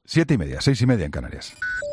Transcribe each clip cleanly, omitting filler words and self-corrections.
7:30, 6:30 en Canarias.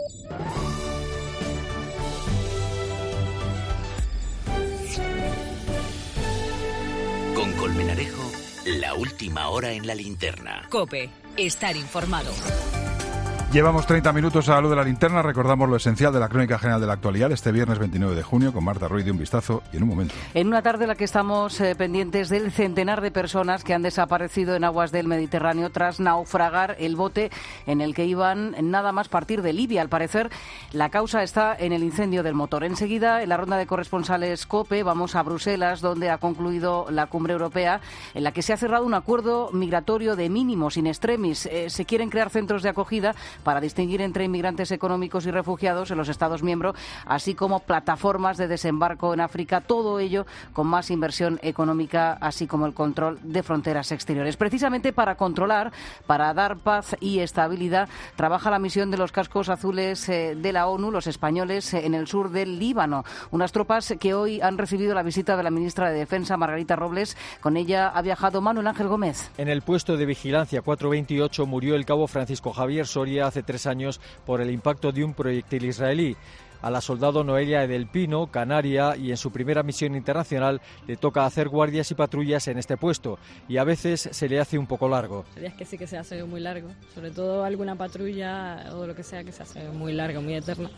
Con Colmenarejo, la última hora en la linterna. COPE, estar informado. Llevamos 30 minutos a la luz de la linterna. Recordamos lo esencial de la crónica general de la actualidad este viernes 29 de junio con Marta Ruiz de Un Vistazo y en un momento. En una tarde en la que estamos pendientes del centenar de personas que han desaparecido en aguas del Mediterráneo tras naufragar el bote en el que iban nada más partir de Libia. Al parecer, la causa está en el incendio del motor. Enseguida, en la ronda de corresponsales COPE, vamos a Bruselas, donde ha concluido la cumbre europea, en la que se ha cerrado un acuerdo migratorio de mínimos in extremis. Se quieren crear centros de acogida para distinguir entre inmigrantes económicos y refugiados en los Estados miembros, así como plataformas de desembarco en África, todo ello con más inversión económica, así como el control de fronteras exteriores. Precisamente para controlar, para dar paz y estabilidad, trabaja la misión de los cascos azules de la ONU, los españoles, en el sur del Líbano. Unas tropas que hoy han recibido la visita de la ministra de Defensa, Margarita Robles. Con ella ha viajado Manuel Ángel Gómez. En el puesto de vigilancia 428 murió el cabo Francisco Javier Soria hace 3 años por el impacto de un proyectil israelí. A la soldado Noelia Edelpino, canaria, y en su primera misión internacional le toca hacer guardias y patrullas en este puesto, y a veces se le hace un poco largo. Hay días que sí que se hace muy largo, sobre todo alguna patrulla o lo que sea que se hace muy largo, muy eterno,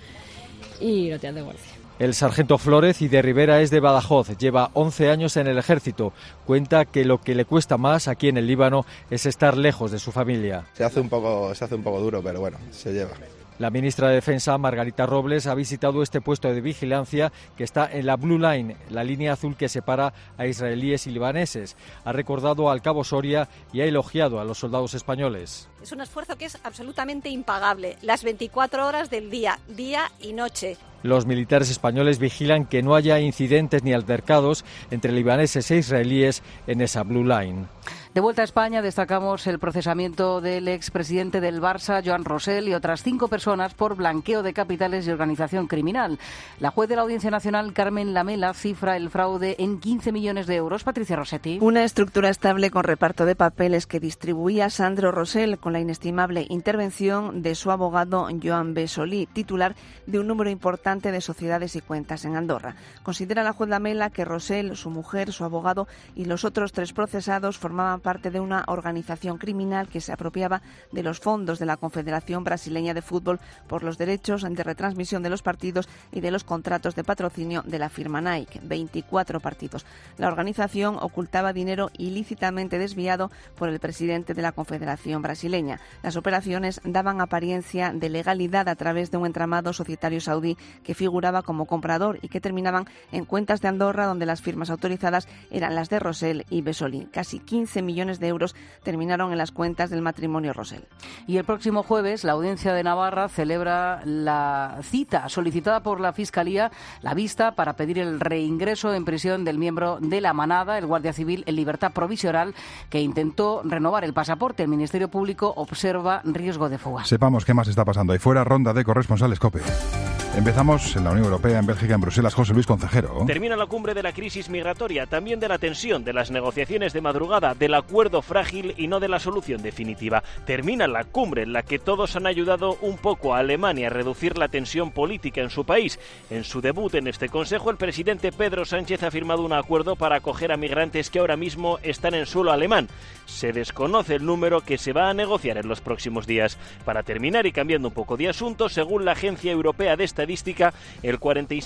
y no te de guardia. El sargento Flórez y de Rivera es de Badajoz, lleva 11 años en el ejército. Cuenta que lo que le cuesta más aquí en el Líbano es estar lejos de su familia. Se hace un poco duro, pero bueno, se lleva. La ministra de Defensa, Margarita Robles, ha visitado este puesto de vigilancia que está en la Blue Line, la línea azul que separa a israelíes y libaneses. Ha recordado al cabo Soria y ha elogiado a los soldados españoles. Es un esfuerzo que es absolutamente impagable, las 24 horas del día, día y noche. Los militares españoles vigilan que no haya incidentes ni altercados entre libaneses e israelíes en esa Blue Line. De vuelta a España, destacamos el procesamiento del expresidente del Barça, Joan Rosell, y otras 5 personas por blanqueo de capitales y organización criminal. La juez de la Audiencia Nacional, Carmen Lamela, cifra el fraude en 15 millones de euros. Patricia Rossetti. Una estructura estable con reparto de papeles que distribuía Sandro Rosell con la inestimable intervención de su abogado Joan Besolí, titular de un número importante de sociedades y cuentas en Andorra. Considera la juez Lamela que Rosell, su mujer, su abogado y los otros 3 procesados formaban parte de una organización criminal que se apropiaba de los fondos de la Confederación Brasileña de Fútbol por los derechos de retransmisión de los partidos y de los contratos de patrocinio de la firma Nike, 24 partidos. La organización ocultaba dinero ilícitamente desviado por el presidente de la Confederación Brasileña. Las operaciones daban apariencia de legalidad a través de un entramado societario saudí que figuraba como comprador y que terminaban en cuentas de Andorra, donde las firmas autorizadas eran las de Rosell y Besolí. Casi 15 millones de euros terminaron en las cuentas del matrimonio Rosell. Y el próximo jueves, la Audiencia de Navarra celebra la cita solicitada por la Fiscalía, la vista para pedir el reingreso en prisión del miembro de la manada, el guardia civil en libertad provisional, que intentó renovar el pasaporte. El Ministerio Público observa riesgo de fuga. Sepamos qué más está pasando. Ahí fuera, ronda de corresponsales COPE. Empezamos en la Unión Europea, en Bélgica, en Bruselas. José Luis Concejero. Termina la cumbre de la crisis migratoria, también de la tensión, de las negociaciones de madrugada, del acuerdo frágil y no de la solución definitiva. Termina la cumbre en la que todos han ayudado un poco a Alemania a reducir la tensión política en su país. En su debut en este Consejo, el presidente Pedro Sánchez ha firmado un acuerdo para acoger a migrantes que ahora mismo están en suelo alemán. Se desconoce el número que se va a negociar en los próximos días. Para terminar y cambiando un poco de asunto, según la Agencia Europea de Estadística, el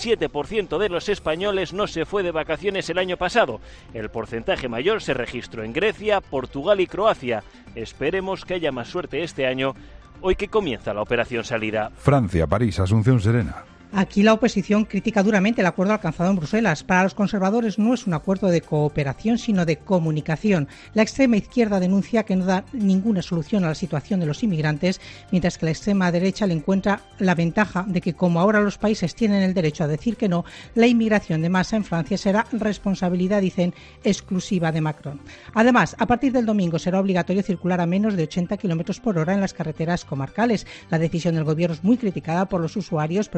47% de los españoles no se fue de vacaciones el año pasado. El porcentaje mayor se registró en Grecia, Portugal y Croacia. Esperemos que haya más suerte este año, hoy que comienza la operación salida. Francia, París, Asunción Serena. Aquí la oposición critica duramente el acuerdo alcanzado en Bruselas. Para los conservadores no es un acuerdo de cooperación, sino de comunicación. La extrema izquierda denuncia que no da ninguna solución a la situación de los inmigrantes, mientras que la extrema derecha le encuentra la ventaja de que, como ahora los países tienen el derecho a decir que no, la inmigración de masa en Francia será responsabilidad, dicen, exclusiva de Macron. Además, a partir del domingo será obligatorio circular a menos de 80 km/h en las carreteras comarcales. La decisión del gobierno es muy criticada por los usuarios, pero el primer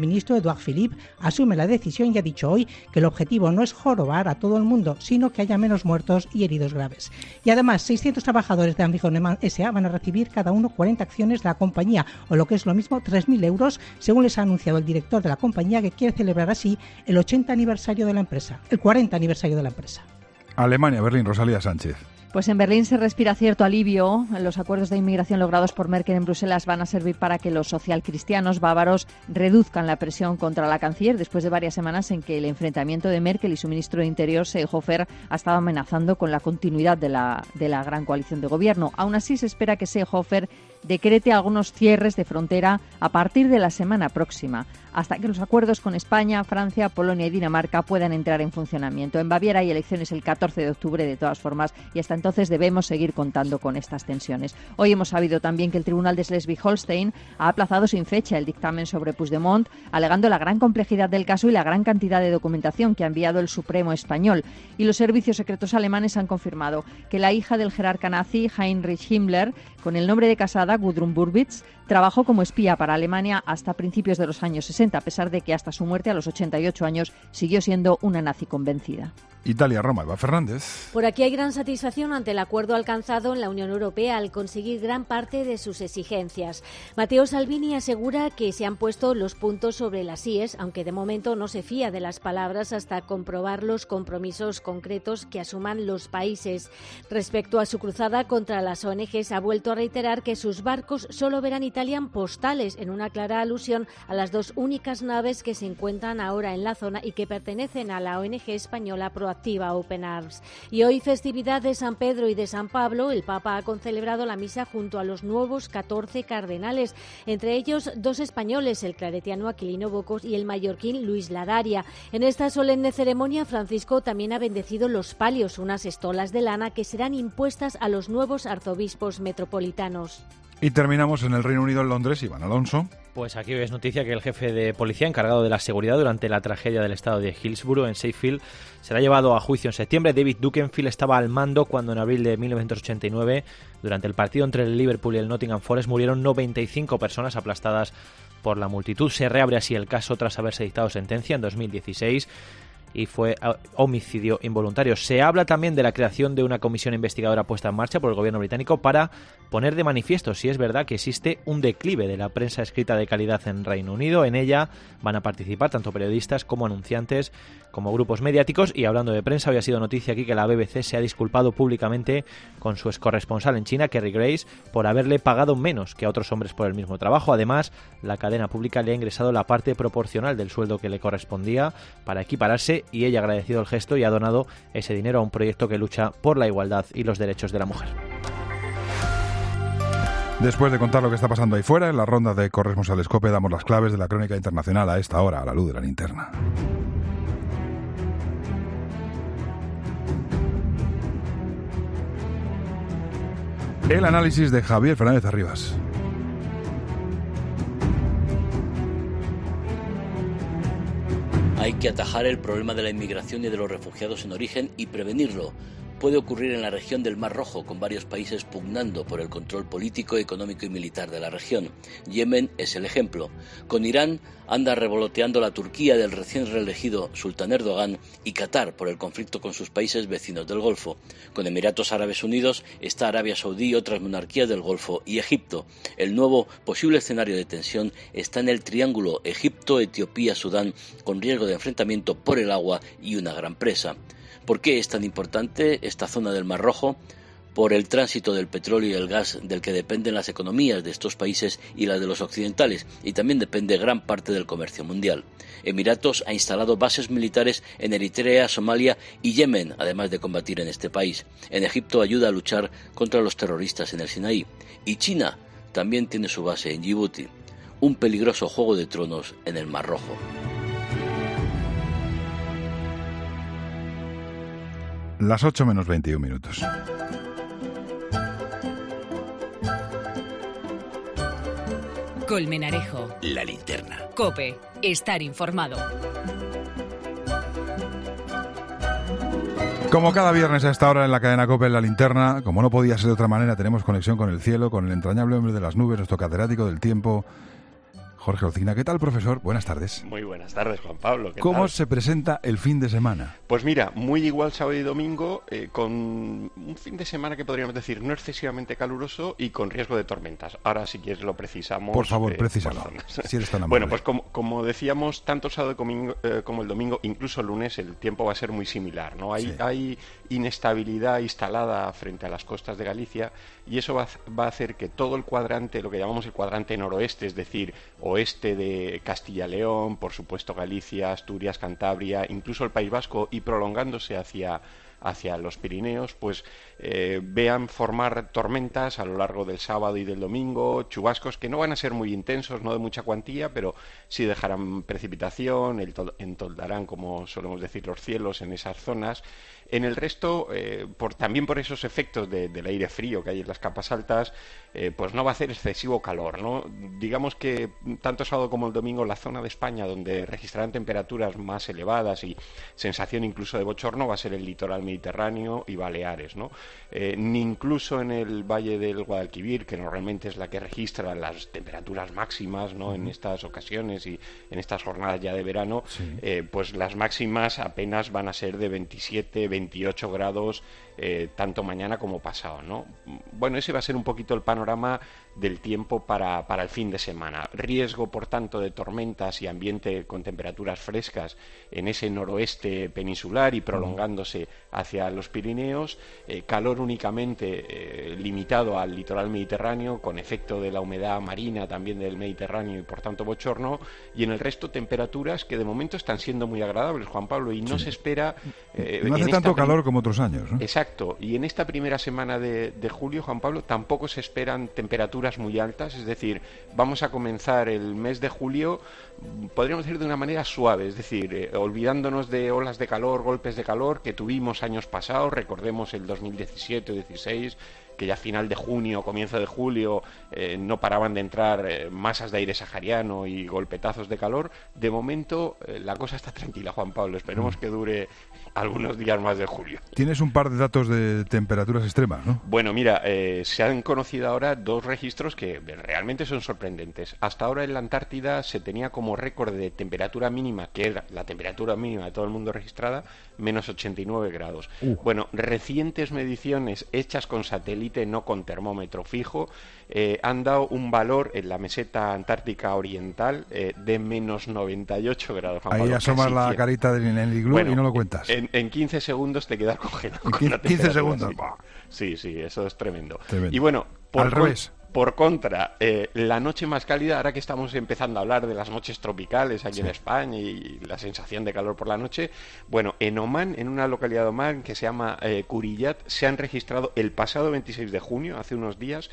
ministro, Edouard Philippe, asume la decisión y ha dicho hoy que el objetivo no es jorobar a todo el mundo, sino que haya menos muertos y heridos graves. Y además, 600 trabajadores de Ambigoneman S.A. van a recibir cada uno 40 acciones de la compañía, o lo que es lo mismo, 3.000 euros, según les ha anunciado el director de la compañía, que quiere celebrar así el 80 aniversario de la empresa, el 40 aniversario de la empresa. Alemania, Berlín, Rosalía Sánchez. Pues en Berlín se respira cierto alivio. Los acuerdos de inmigración logrados por Merkel en Bruselas van a servir para que los socialcristianos bávaros reduzcan la presión contra la canciller después de varias semanas en que el enfrentamiento de Merkel y su ministro de Interior, Seehofer, ha estado amenazando con la continuidad de la gran coalición de gobierno. Aún así, se espera que Seehofer decrete algunos cierres de frontera a partir de la semana próxima, hasta que los acuerdos con España, Francia, Polonia y Dinamarca puedan entrar en funcionamiento. En Baviera hay elecciones el 14 de octubre, de todas formas, y hasta entonces debemos seguir contando con estas tensiones. Hoy hemos sabido también que el Tribunal de Schleswig-Holstein ha aplazado sin fecha el dictamen sobre Puigdemont, alegando la gran complejidad del caso y la gran cantidad de documentación que ha enviado el Supremo español. Y los servicios secretos alemanes han confirmado que la hija del jerarca nazi, Heinrich Himmler, con el nombre de casada, Gudrun Burbitz, trabajó como espía para Alemania hasta principios de los años 60, a pesar de que hasta su muerte a los 88 años siguió siendo una nazi convencida. Italia, Roma, Eva Fernández. Por aquí hay gran satisfacción ante el acuerdo alcanzado en la Unión Europea al conseguir gran parte de sus exigencias. Matteo Salvini asegura que se han puesto los puntos sobre las íes, aunque de momento no se fía de las palabras hasta comprobar los compromisos concretos que asuman los países. Respecto a su cruzada contra las ONGs, ha vuelto a reiterar que sus barcos solo verán Italian postales, en una clara alusión a las dos únicas naves que se encuentran ahora en la zona y que pertenecen a la ONG española Proactiva Open Arms. Y hoy, festividad de San Pedro y de San Pablo, el Papa ha concelebrado la misa junto a los nuevos 14 cardenales, entre ellos 2 españoles, el claretiano Aquilino Bocos y el mallorquín Luis Ladaria. En esta solemne ceremonia, Francisco también ha bendecido los palios, unas estolas de lana que serán impuestas a los nuevos arzobispos metropolitanos. Y terminamos en el Reino Unido, en Londres, Iván Alonso. Pues aquí hoy es noticia que el jefe de policía encargado de la seguridad durante la tragedia del estado de Hillsborough, en Sheffield, será llevado a juicio en septiembre. David Dukenfield estaba al mando cuando en abril de 1989, durante el partido entre el Liverpool y el Nottingham Forest, murieron 95 personas aplastadas por la multitud. Se reabre así el caso tras haberse dictado sentencia en 2016. Y fue homicidio involuntario. Se habla también de la creación de una comisión investigadora puesta en marcha por el gobierno británico para poner de manifiesto si es verdad que existe un declive de la prensa escrita de calidad en Reino Unido. En ella van a participar tanto periodistas como anunciantes, como grupos mediáticos. Y hablando de prensa, hoy ha sido noticia aquí que la BBC se ha disculpado públicamente con su excorresponsal en China, Kerry Grace, por haberle pagado menos que a otros hombres por el mismo trabajo. Además, la cadena pública le ha ingresado la parte proporcional del sueldo que le correspondía para equipararse, y ella ha agradecido el gesto y ha donado ese dinero a un proyecto que lucha por la igualdad y los derechos de la mujer. Después de contar lo que está pasando ahí fuera, en la ronda de corresponsales COPE damos las claves de la crónica internacional a esta hora, a la luz de la linterna. El análisis de Javier Fernández Arribas. Hay que atajar el problema de la inmigración y de los refugiados en origen y prevenirlo. Puede ocurrir en la región del Mar Rojo, con varios países pugnando por el control político, económico y militar de la región. Yemen es el ejemplo. Con Irán anda revoloteando la Turquía del recién reelegido sultán Erdogan y Qatar por el conflicto con sus países vecinos del Golfo. Con Emiratos Árabes Unidos está Arabia Saudí y otras monarquías del Golfo y Egipto. El nuevo posible escenario de tensión está en el triángulo Egipto, Etiopía, Sudán, con riesgo de enfrentamiento por el agua y una gran presa. ¿Por qué es tan importante esta zona del Mar Rojo? Por el tránsito del petróleo y el gas del que dependen las economías de estos países y las de los occidentales, y también depende gran parte del comercio mundial. Emiratos ha instalado bases militares en Eritrea, Somalia y Yemen, además de combatir en este país. En Egipto ayuda a luchar contra los terroristas en el Sinaí. Y China también tiene su base en Djibouti. Un peligroso juego de tronos en el Mar Rojo. Las 8 menos 21 minutos. Colmenarejo. La linterna. COPE. Estar informado. Como cada viernes a esta hora en la cadena COPE en la linterna, como no podía ser de otra manera, tenemos conexión con el cielo, con el entrañable hombre de las nubes, nuestro catedrático del tiempo, Jorge Olcina. ¿Qué tal, profesor? Buenas tardes. Muy buenas tardes, Juan Pablo. ¿Cómo se presenta el fin de semana? Pues mira, muy igual sábado y domingo, con un fin de semana que podríamos decir no excesivamente caluroso y con riesgo de tormentas. Ahora, si quieres, lo precisamos. Por favor, precísalo, si eres tan amable. Bueno, pues como decíamos, tanto el sábado como el domingo, incluso el lunes, el tiempo va a ser muy similar, ¿no? Hay inestabilidad instalada frente a las costas de Galicia y eso va a hacer que todo el cuadrante, lo que llamamos el cuadrante noroeste, es decir, oeste de Castilla-León, por supuesto Galicia, Asturias, Cantabria, incluso el País Vasco y prolongándose hacia los Pirineos, pues vean formar tormentas a lo largo del sábado y del domingo, chubascos que no van a ser muy intensos, no de mucha cuantía, pero sí dejarán precipitación, entoldarán, como solemos decir, los cielos en esas zonas. En el resto, también por esos efectos del aire frío que hay en las capas altas, pues no va a hacer excesivo calor, ¿no? Digamos que tanto sábado como el domingo la zona de España donde registrarán temperaturas más elevadas y sensación incluso de bochorno va a ser el litoral mediterráneo y Baleares, ¿no? Ni incluso en el valle del Guadalquivir, que normalmente es la que registra las temperaturas máximas, ¿no? En estas ocasiones y en estas jornadas ya de verano, pues las máximas apenas van a ser de 27, 28 grados tanto mañana como pasado, ¿no? Bueno, ese va a ser un poquito el panorama del tiempo para el fin de semana. Riesgo, por tanto, de tormentas y ambiente con temperaturas frescas en ese noroeste peninsular y prolongándose hacia los Pirineos. Calor únicamente limitado al litoral mediterráneo, con efecto de la humedad marina también del Mediterráneo y, por tanto, bochorno. Y en el resto, temperaturas que de momento están siendo muy agradables, Juan Pablo, y no se espera... no hace tanto calor como otros años, ¿no? Exacto. Y en esta primera semana de julio, Juan Pablo, tampoco se esperan temperaturas muy altas, es decir, vamos a comenzar el mes de julio, podríamos decir de una manera suave, es decir, olvidándonos de olas de calor, golpes de calor que tuvimos años pasados, recordemos el 2017 o 2016, que ya a final de junio, comienzo de julio, no paraban de entrar masas de aire sahariano y golpetazos de calor. De momento la cosa está tranquila, Juan Pablo, esperemos que dure algunos días más de julio. Tienes un par de datos de temperaturas extremas, ¿no? Bueno, mira, se han conocido ahora dos registros que realmente son sorprendentes. Hasta ahora en la Antártida se tenía como récord de temperatura mínima, que era la temperatura mínima de todo el mundo registrada, menos 89 grados. Bueno, recientes mediciones hechas con satélite, no con termómetro fijo, han dado un valor en la meseta antártica oriental de menos 98 grados. Ahí asomas la carita en el iglú y no lo cuentas. En 15 segundos te quedas congelado. En 15 segundos. Sí, eso es tremendo. Tremendo. Y bueno, al revés. Por contra, la noche más cálida, ahora que estamos empezando a hablar de las noches tropicales aquí en España y la sensación de calor por la noche, bueno, en Omán, en una localidad de Omán que se llama Curiyat, se han registrado el pasado 26 de junio, hace unos días,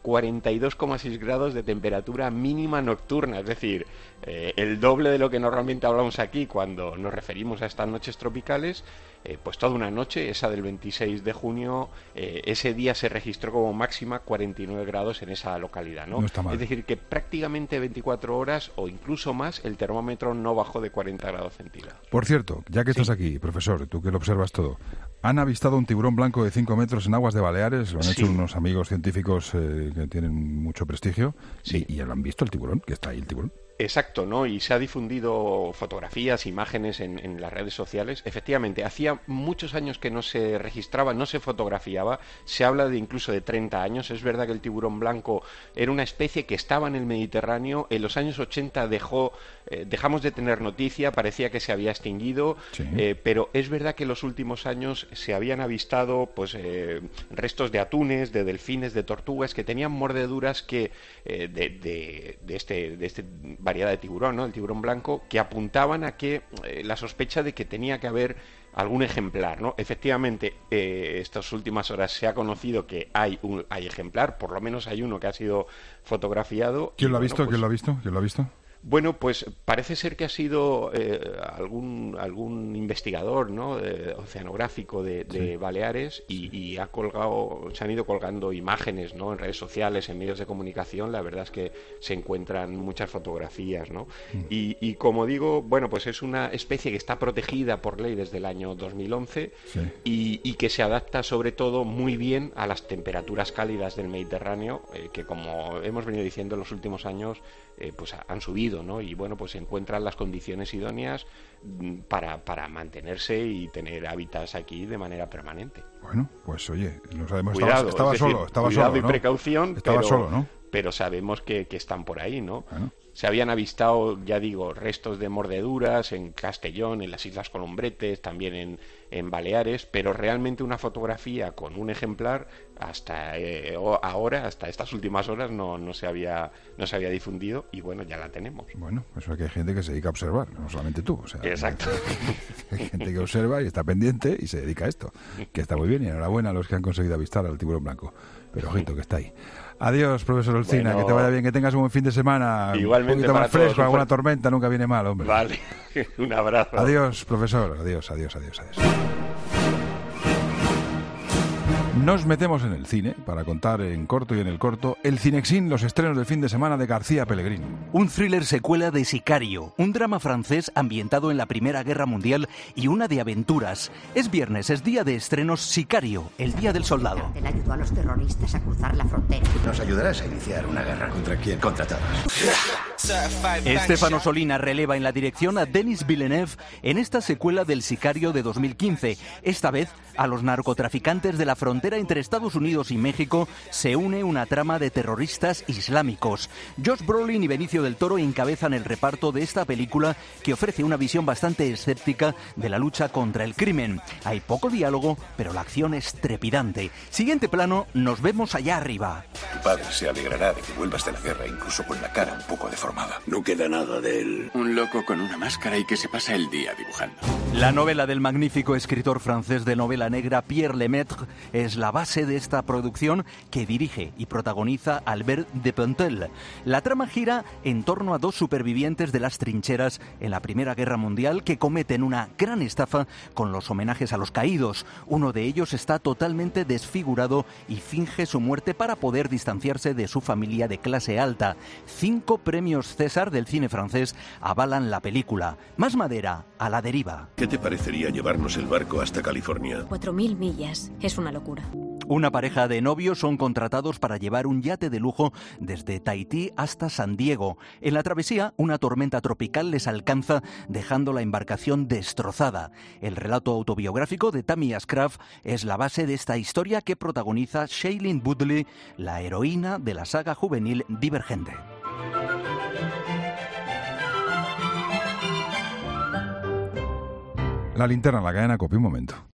42,6 grados de temperatura mínima nocturna, es decir, el doble de lo que normalmente hablamos aquí cuando nos referimos a estas noches tropicales. Pues toda una noche, esa del 26 de junio, ese día se registró como máxima 49 grados en esa localidad, ¿no? No está mal. Es decir, que prácticamente 24 horas o incluso más el termómetro no bajó de 40 grados centígrados. Por cierto, ya que estás aquí, profesor, tú que lo observas todo, han avistado un tiburón blanco de 5 metros en aguas de Baleares, lo han hecho unos amigos científicos que tienen mucho prestigio, y lo han visto el tiburón, que está ahí el tiburón. Exacto, ¿no? Y se ha difundido fotografías, imágenes en las redes sociales. Efectivamente, hacía muchos años que no se registraba, no se fotografiaba. Se habla de incluso de 30 años. Es verdad que el tiburón blanco era una especie que estaba en el Mediterráneo. En los años 80 dejamos de tener noticia, parecía que se había extinguido, pero es verdad que en los últimos años se habían avistado pues restos de atunes, de delfines, de tortugas que tenían mordeduras que de este variedad de tiburón, ¿no? El tiburón blanco, que apuntaban a que la sospecha de que tenía que haber algún ejemplar, ¿no? Efectivamente, estas últimas horas se ha conocido que hay ejemplar, por lo menos hay uno que ha sido fotografiado. ¿Quién lo ha visto? ¿Quién lo ha visto? Bueno, pues parece ser que ha sido algún investigador, ¿no?, oceanográfico de Baleares y se han ido colgando imágenes, ¿no?, en redes sociales, en medios de comunicación. La verdad es que se encuentran muchas fotografías, ¿no? Y como digo, bueno, pues es una especie que está protegida por ley desde el año 2011 y que se adapta sobre todo muy bien a las temperaturas cálidas del Mediterráneo, que como hemos venido diciendo en los últimos años, pues han subido, ¿no? Y bueno, pues se encuentran las condiciones idóneas para mantenerse y tener hábitats aquí de manera permanente. Bueno, pues oye, no sabemos, cuidado, estaba solo, cuidado y ¿no? precaución, estaba solo, ¿no? Pero sabemos que están por ahí, ¿no? Bueno. Se habían avistado, ya digo, restos de mordeduras en Castellón, en las Islas Columbretes, también en Baleares, pero realmente una fotografía con un ejemplar hasta ahora, hasta estas últimas horas, no se había difundido y bueno, ya la tenemos. Bueno, eso es que hay gente que se dedica a observar, no solamente tú. O sea, exacto. Hay gente que observa y está pendiente y se dedica a esto, que está muy bien, y enhorabuena a los que han conseguido avistar al tiburón blanco. Pero ojito, que está ahí. Adiós, profesor Olcina, que te vaya bien, que tengas un buen fin de semana. Igualmente, un poquito más fresco, todos, alguna tormenta nunca viene mal, hombre. Vale, un abrazo. Adiós, profesor, adiós. Nos metemos en el cine para contar en corto y en el corto el Cinexin, los estrenos del fin de semana de García Pellegrini. Un thriller secuela de Sicario, un drama francés ambientado en la Primera Guerra Mundial y una de aventuras. Es viernes, es día de estrenos Sicario, el día del soldado. Él ayudó a los terroristas a cruzar la frontera. Nos ayudarás a iniciar una guerra. ¿Contra quién? Contra todos. Estefano Solina releva en la dirección a Denis Villeneuve en esta secuela del Sicario de 2015. Esta vez, a los narcotraficantes de la frontera entre Estados Unidos y México se une una trama de terroristas islámicos. Josh Brolin y Benicio del Toro encabezan el reparto de esta película, que ofrece una visión bastante escéptica de la lucha contra el crimen. Hay poco diálogo, pero la acción es trepidante. Siguiente plano, nos vemos allá arriba. Tu padre se alegrará de que vuelvas de la guerra, incluso con la cara un poco deformada. No queda nada de él. Un loco con una máscara y que se pasa el día dibujando. La novela del magnífico escritor francés de novela negra Pierre Lemaitre es la base de esta producción, que dirige y protagoniza Albert Dupontel. La trama gira en torno a dos supervivientes de las trincheras en la Primera Guerra Mundial que cometen una gran estafa con los homenajes a los caídos. Uno de ellos está totalmente desfigurado y finge su muerte para poder distanciarse de su familia de clase alta. 5 premios César del cine francés avalan la película. Más madera a la deriva. ¿Qué te parecería llevarnos el barco hasta California? 4.000 millas. Es una locura. Una pareja de novios son contratados para llevar un yate de lujo desde Tahití hasta San Diego. En la travesía, una tormenta tropical les alcanza, dejando la embarcación destrozada. El relato autobiográfico de Tammy Ashcraft es la base de esta historia, que protagoniza Shailene Woodley, la heroína de la saga juvenil Divergente. La linterna, la cadena COPE, un momento.